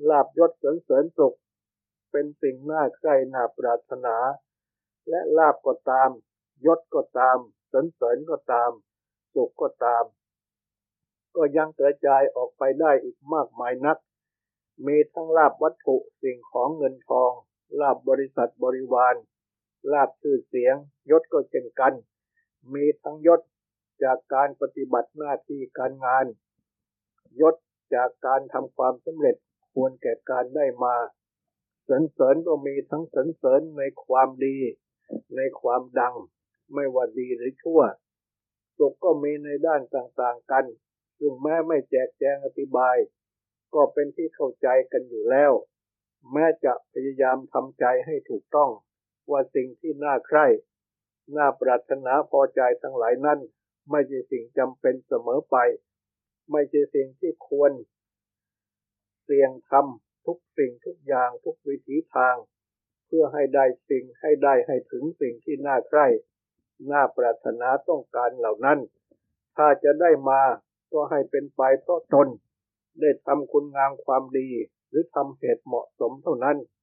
ลาภยศสรรเสริญสุขเป็นสิ่งน่าใคร่น่าปรารถนาและลาภก็ตามยศก็ตามสรรเสริญก็ตามสุขก็ตามก็ยังกระจายออกไปได้อีกมากมายนักมีทั้งลาภวัตถุสิ่งของเงินทองลาภบริษัทบริวารลาภชื่อเสียงยศก็เช่นกันมีทั้งยศจากการปฏิบัติหน้าที่การงานยศจากการทำความสำเร็จควรแก่การได้มาสรรเสริญก็มีทั้งสรรเสริญในความดีในความดังไม่ว่าดีหรือชั่วสุขก็มีในด้านต่างๆกันซึ่งแม้ไม่แจกแจงอธิบายก็เป็นที่เข้าใจกันอยู่แล้วแม้จะพยายามทำใจให้ถูกต้องว่าสิ่งที่น่าใคร่น่าปรารถนาพอใจทั้งหลายนั้นไม่ใช่สิ่งจำเป็นเสมอไปไม่ใช่สิ่งที่ควรเสี่ยงทำทุกสิ่งทุกอย่างทุกวิถีทางเพื่อให้ได้สิ่งให้ถึงสิ่งที่น่าใคร่น่าปรารถนาต้องการเหล่านั้นถ้าจะได้มาก็ให้เป็นไปเพราะตนได้ทำคุณงามความดีหรือทำเหตุเหมาะสมเท่านั้น